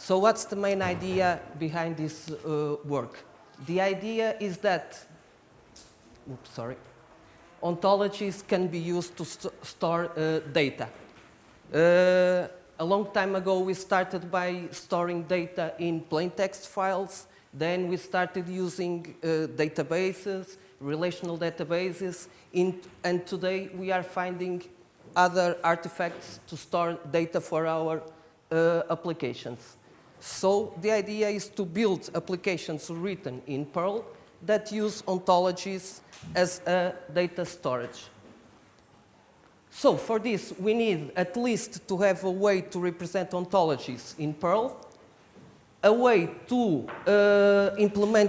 So what's the main idea behind this work? The idea is that, ontologies can be used to store data. A long time ago, we started by storing data in plain text files. Then we started using databases, relational databases, and today we are finding other artifacts to store data for our applications. So the idea is to build applications written in Perl that use ontologies as a data storage. So for this, we need at least to have a way to represent ontologies in Perl, a way to implement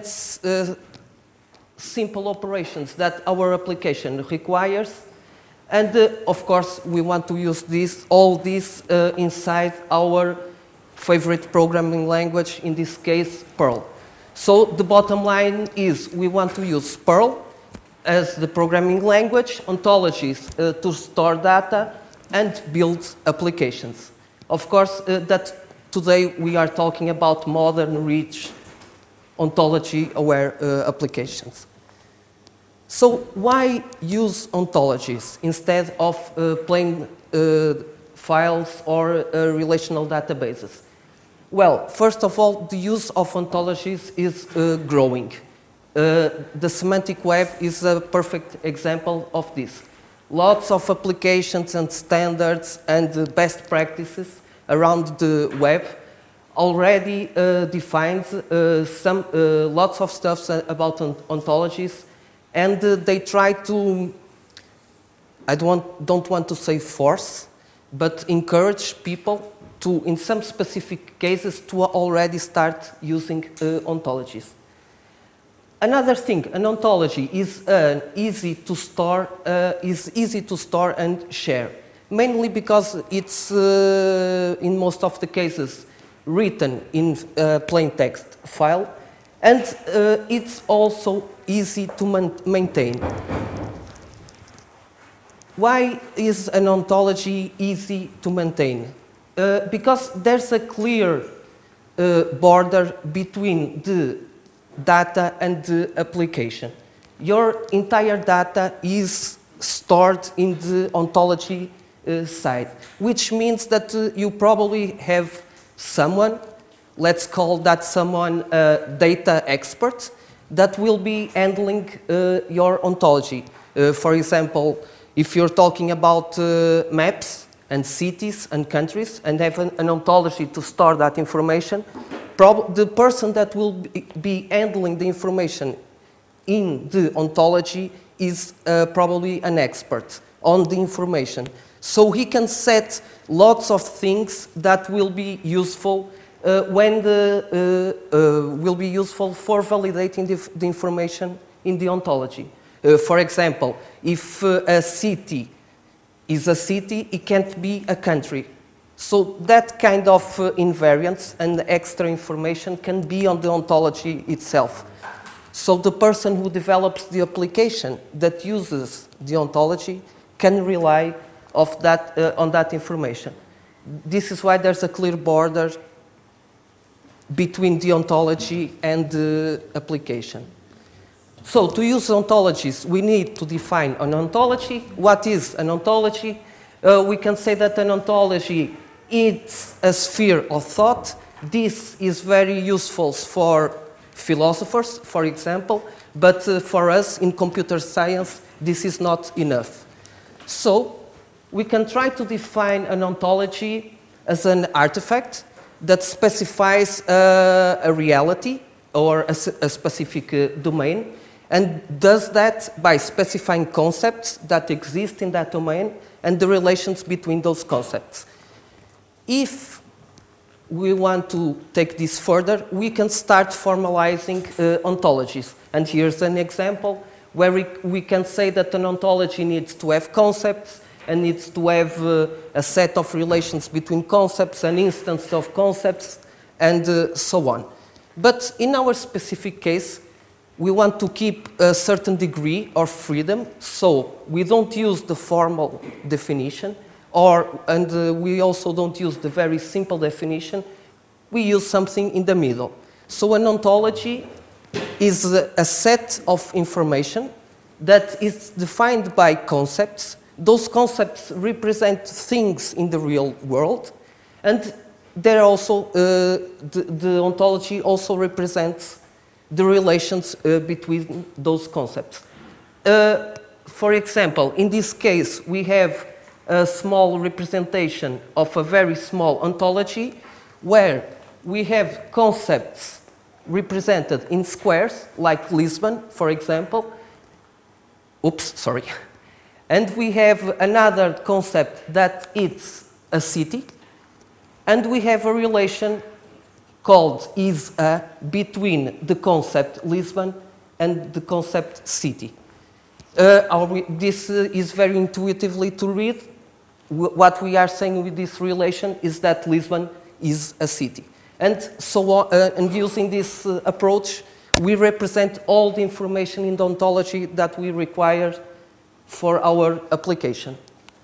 simple operations that our application requires, and of course, we want to use all this inside our favorite programming language, in this case, Perl. So the bottom line is we want to use Perl as the programming language, ontologies to store data, and build applications. Of course, that today we are talking about modern, rich, ontology-aware applications. So why use ontologies instead of plain files or relational databases? Well, first of all, the use of ontologies is growing. The semantic web is a perfect example of this. Lots of applications and standards and best practices around the web already defines lots of stuff about ontologies, and they try to, I don't want to say force, but encourage people to, in some specific cases, to already start using ontologies. Another thing, an ontology is easy to store and share, mainly because it's, in most of the cases, written in plain text file, and it's also easy to maintain. Why is an ontology easy to maintain? Because there's a clear border between the data and the application. Your entire data is stored in the ontology side, which means that you probably have someone, let's call that someone a data expert, that will be handling your ontology. For example, if you're talking about maps and cities and countries and have an ontology to store that information, the person that will be handling the information in the ontology is probably an expert on the information. So he can set lots of things that will be useful will be useful for validating the information in the ontology. For example, if a city is a city, it can't be a country. So that kind of invariance and extra information can be on the ontology itself. So the person who develops the application that uses the ontology can rely on that information. This is why there's a clear border between the ontology and the application. So to use ontologies, we need to define an ontology. What is an ontology? We can say that an ontology is a sphere of thought. This is very useful for philosophers, for example, but for us in computer science, this is not enough. So we can try to define an ontology as an artifact that specifies a reality or a specific domain, and does that by specifying concepts that exist in that domain and the relations between those concepts. If we want to take this further, we can start formalizing ontologies. And here's an example where we can say that an ontology needs to have concepts and needs to have a set of relations between concepts, an instance of concepts, and so on. But in our specific case, we want to keep a certain degree of freedom, so we don't use the formal definition, and we also don't use the very simple definition. we use something in the middle. So an ontology is a set of information that is defined by concepts. Those concepts represent things in the real world, and there also the ontology also represents the relations between those concepts. For example, in this case, we have a small representation of a very small ontology where we have concepts represented in squares, like Lisbon, for example. Oops, sorry. And we have another concept that it's a city. And we have a relation called is-a between the concept Lisbon and the concept city. This is very intuitively to read. What we are saying with this relation is that Lisbon is a city. And so on, and using this approach, we represent all the information in the ontology that we require for our application.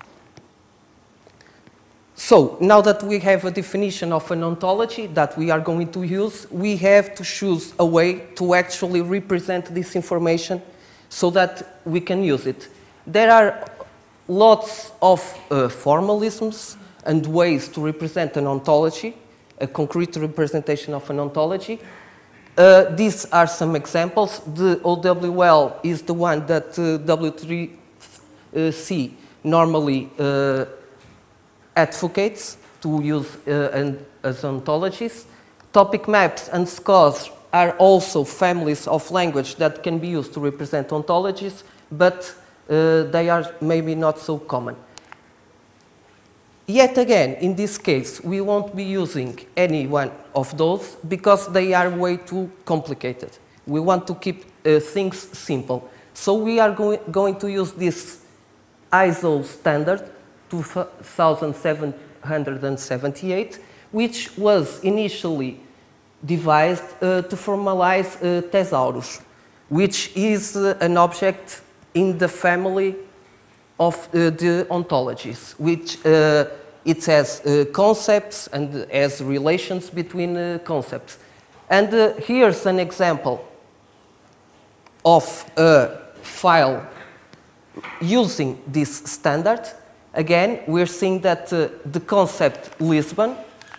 So, now that we have a definition of an ontology that we are going to use, we have to choose a way to actually represent this information so that we can use it. There are lots of formalisms and ways to represent an ontology, a concrete representation of an ontology. These are some examples. The OWL is the one that W3C normally advocates to use as ontologies. Topic maps and scores are also families of language that can be used to represent ontologies, but they are maybe not so common. Yet again, in this case, we won't be using any one of those because they are way too complicated. We want to keep things simple. So we are going to use this ISO standard 2778, which was initially devised to formalize thesaurus, which is an object in the family of the ontologies, which it has concepts and has relations between concepts. And here's an example of a file using this standard. Again, we're seeing that the concept Lisbon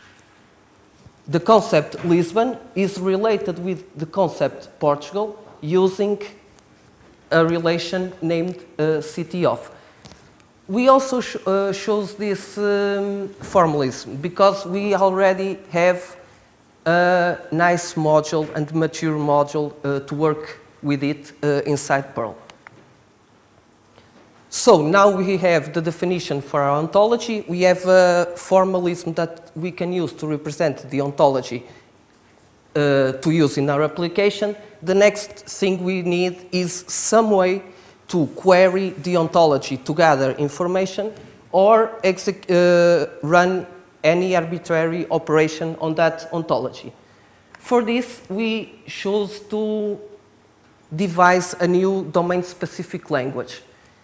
is related with the concept Portugal using a relation named city of. We also shows this formalism because we already have a nice module and mature module to work with it inside Perl. So now we have the definition for our ontology. We have a formalism that we can use to represent the ontology to use in our application. The next thing we need is some way to query the ontology to gather information or run any arbitrary operation on that ontology. For this, we chose to devise a new domain-specific language.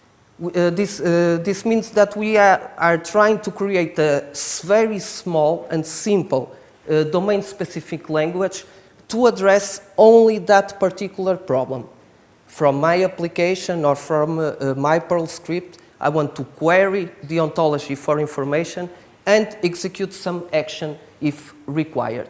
This means that we are trying to create a very small and simple domain-specific language to address only that particular problem. From my application or from my Perl script, I want to query the ontology for information and execute some action if required.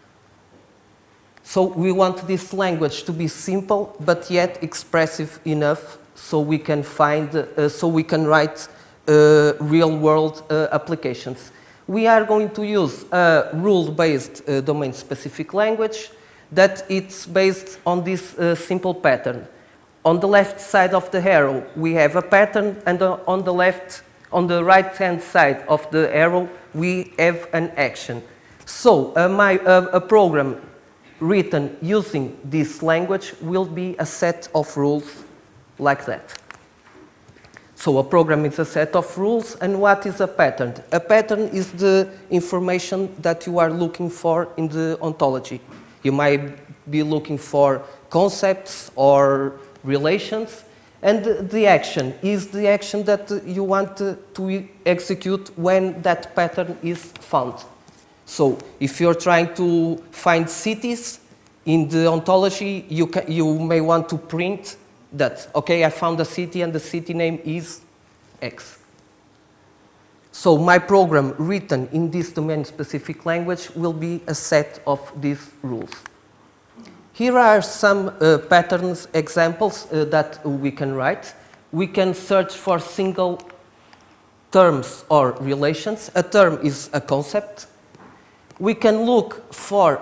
So we want this language to be simple, but yet expressive enough so we can write real-world applications. We are going to use a rule-based domain-specific language that it's based on this simple pattern. On the left side of the arrow, we have a pattern, and on the right-hand side of the arrow, we have an action. So a program written using this language will be a set of rules like that. So a program is a set of rules, and what is a pattern? A pattern is the information that you are looking for in the ontology. You might be looking for concepts or relations, and the action is the action that you want to execute when that pattern is found. So if you're trying to find cities in the ontology, you may want to print that, okay, I found a city and the city name is X. So my program written in this domain-specific language will be a set of these rules. Here are some patterns examples that we can write. We can search for single terms or relations. A term is a concept. We can look for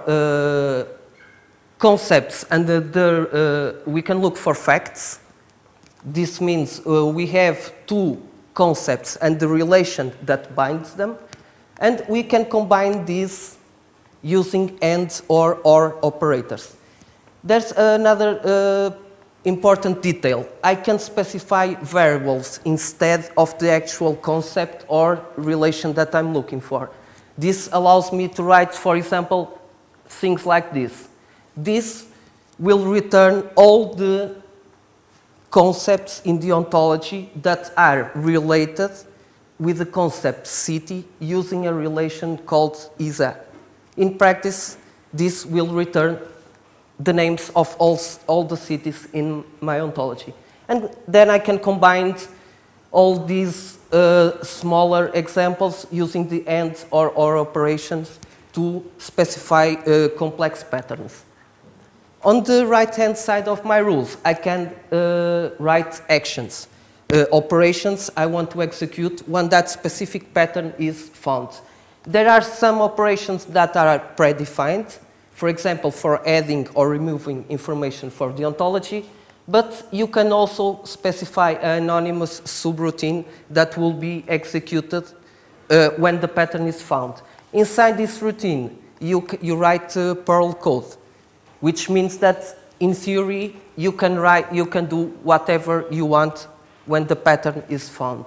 concepts and we can look for facts. This means we have two concepts and the relation that binds them. And we can combine these using and or operators. There's another important detail. I can specify variables instead of the actual concept or relation that I'm looking for. This allows me to write, for example, things like this. This will return all the concepts in the ontology that are related with the concept city using a relation called ISA. In practice, this will return the names of all the cities in my ontology. And then I can combine all these smaller examples using the and or operations to specify complex patterns. On the right-hand side of my rules, I can write actions. Operations I want to execute when that specific pattern is found. There are some operations that are predefined, for example, for adding or removing information for the ontology, but you can also specify an anonymous subroutine that will be executed when the pattern is found. Inside this routine, you write Perl code, which means that in theory you can do whatever you want when the pattern is found.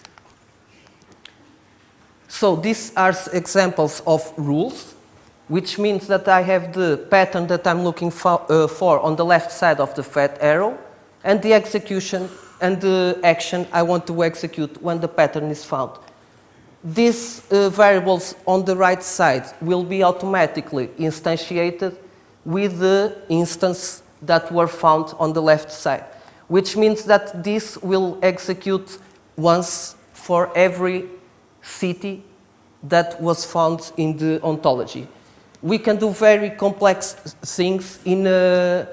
So these are examples of rules, which means that I have the pattern that I'm looking for on the left side of the fat arrow, and the execution and the action I want to execute when the pattern is found. These variables on the right side will be automatically instantiated with the instance that were found on the left side, which means that this will execute once for every city that was found in the ontology. We can do very complex things in a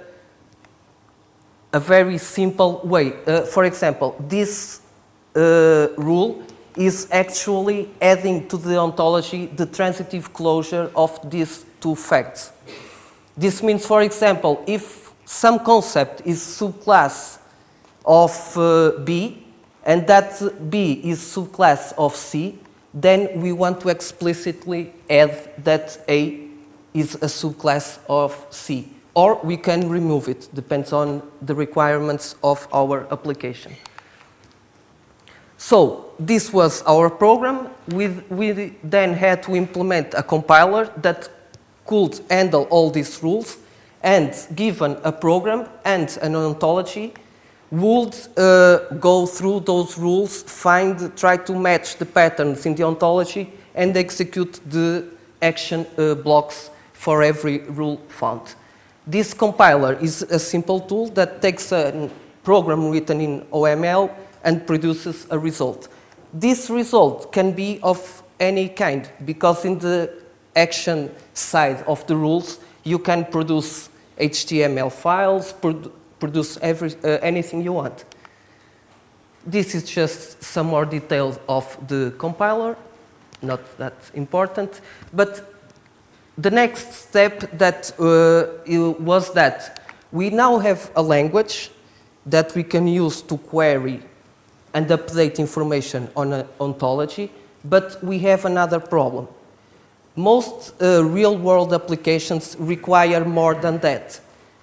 very simple way. For example, this rule is actually adding to the ontology the transitive closure of these two facts. This means, for example, if some concept is subclass of B and that B is subclass of C, then we want to explicitly add that A is a subclass of C. Or we can remove it, depends on the requirements of our application. So this was our program. We then had to implement a compiler that could handle all these rules, and given a program and an ontology, would go through those rules, try to match the patterns in the ontology, and execute the action blocks for every rule found. This compiler is a simple tool that takes a program written in OML and produces a result. This result can be of any kind, because in the action side of the rules, you can produce HTML files, produce anything you want. This is just some more details of the compiler, not that important, but the next step that was that we now have a language that we can use to query and update information on an ontology, but we have another problem. Most real-world applications require more than that.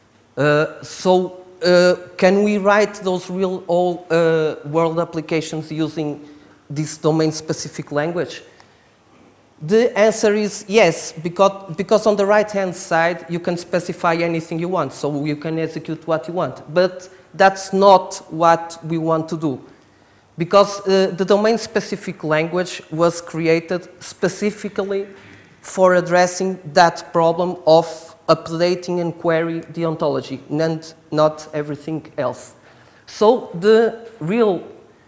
Can we write those real-world applications using this domain-specific language? The answer is yes, because on the right-hand side, you can specify anything you want, so you can execute what you want. But that's not what we want to do, because the domain-specific language was created specifically for addressing that problem of updating and query the ontology, and not everything else. So the real,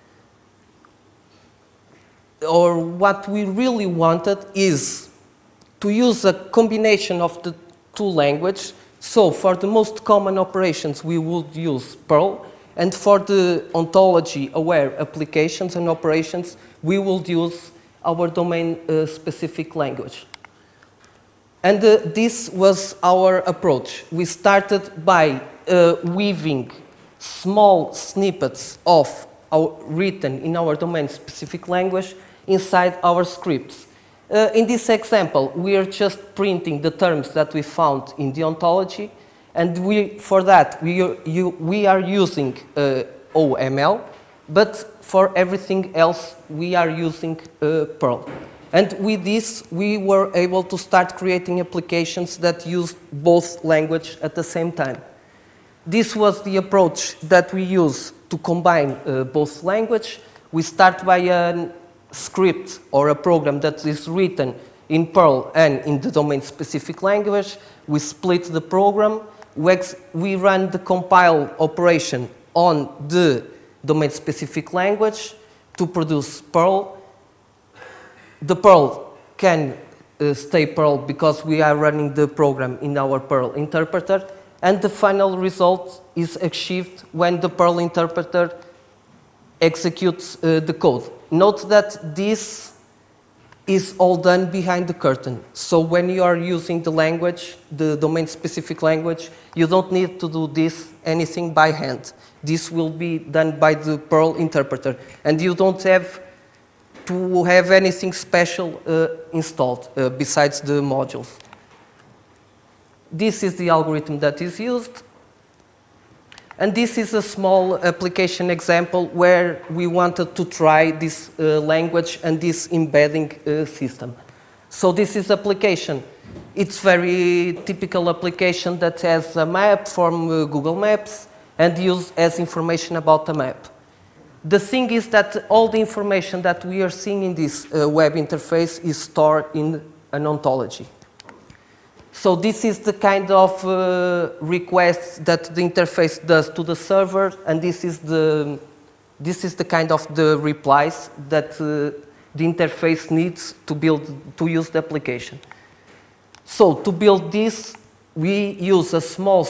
or what we really wanted is to use a combination of the two languages. So for the most common operations, we would use Perl, and for the ontology-aware applications and operations, we will use our domain-specific language. And this was our approach. We started by weaving small snippets of written in our domain-specific language inside our scripts. In this example, we are just printing the terms that we found in the ontology, and for that we are using OML, but for everything else we are using Perl. And with this, we were able to start creating applications that used both languages at the same time. This was the approach that we use to combine both languages. We start by a script or a program that is written in Perl and in the domain-specific language. We split the program. We run the compile operation on the domain-specific language to produce Perl. The Perl can stay Perl because we are running the program in our Perl interpreter, and the final result is achieved when the Perl interpreter executes the code. Note that this is all done behind the curtain. So when you are using the language, the domain-specific language, you don't need to do anything by hand. This will be done by the Perl interpreter, and you don't have to have anything special installed besides the modules. This is the algorithm that is used. And this is a small application example where we wanted to try this language and this embedding system. So this is application. It's very typical application that has a map from Google Maps and use as information about the map. The thing is that all the information that we are seeing in this web interface is stored in an ontology. So this is the kind of requests that the interface does to the server, and this is the kind of the replies that the interface needs to use the application. So to build this, we use a small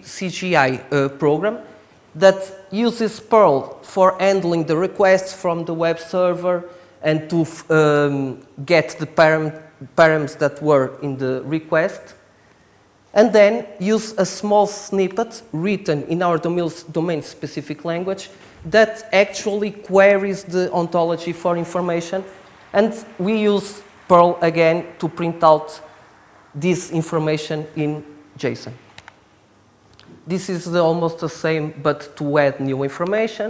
CGI program that uses Perl for handling the requests from the web server and to get the params that were in the request, and then use a small snippet written in our domain-specific language that actually queries the ontology for information, and we use Perl again to print out this information in JSON. This is almost the same, but to add new information.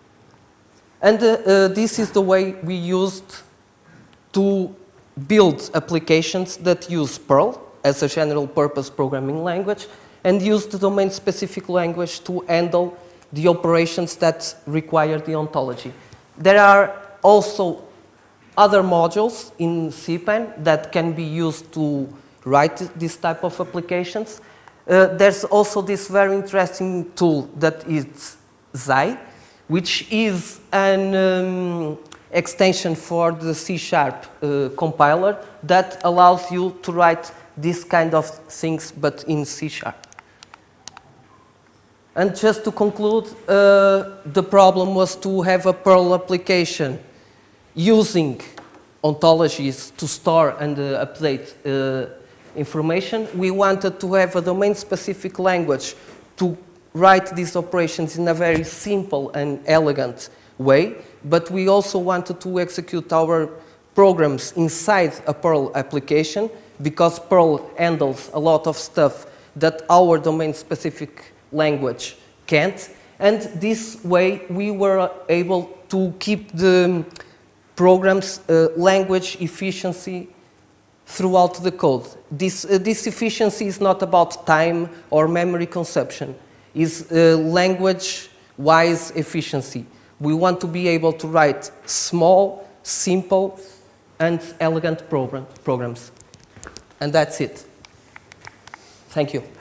And this is the way we used to build applications that use Perl as a general purpose programming language and use the domain-specific language to handle the operations that require the ontology. There are also other modules in CPAN that can be used to write this type of applications. There's also this very interesting tool that is Xi, which is an extension for the C# compiler that allows you to write this kind of things, but in C#. And just to conclude, the problem was to have a Perl application using ontologies to store and update information. We wanted to have a domain-specific language to write these operations in a very simple and elegant way, but we also wanted to execute our programs inside a Perl application because Perl handles a lot of stuff that our domain-specific language can't. And this way we were able to keep the program's language efficiency throughout the code. This efficiency is not about time or memory consumption. It's language-wise efficiency. We want to be able to write small, simple, and elegant programs. And that's it. Thank you.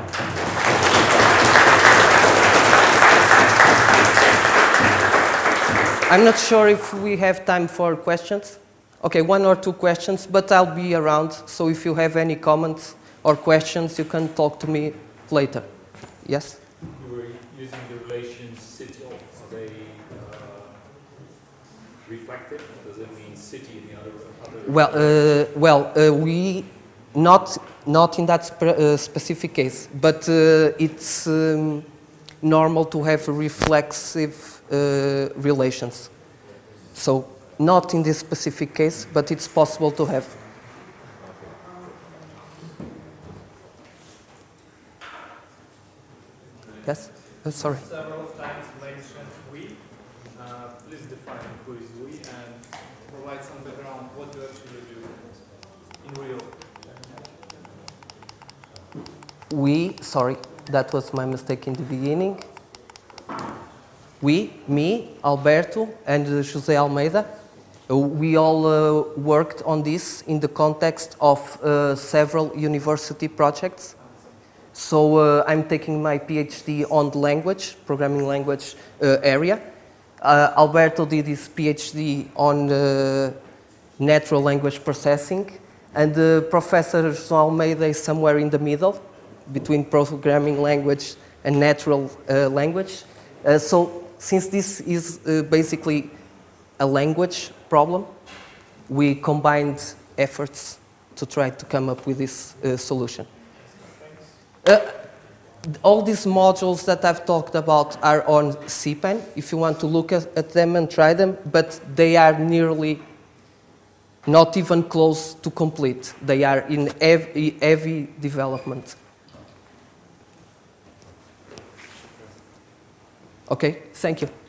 I'm not sure if we have time for questions. Okay, 1 or 2 questions, but I'll be around, so if you have any comments or questions, you can talk to me later. Yes? You were using the relations city. Are they reflective? Does it mean city in the other? We not in that specific case, but it's normal to have reflexive relations. So not in this specific case, but it's possible to have. Yes? Sorry. Several times mentioned we. Please define who is we and provide some background what you actually do in real. We, sorry, that was my mistake in the beginning. We, me, Alberto, and José Almeida, we all worked on this in the context of several university projects. So I'm taking my PhD on the language, programming language area. Alberto did his PhD on natural language processing, and Professor José Almeida is somewhere in the middle between programming language and natural language. So since this is basically a language problem, we combined efforts to try to come up with this solution. All these modules that I've talked about are on CPAN, if you want to look at them and try them, but they are nearly not even close to complete. They are in heavy development. Okay, thank you.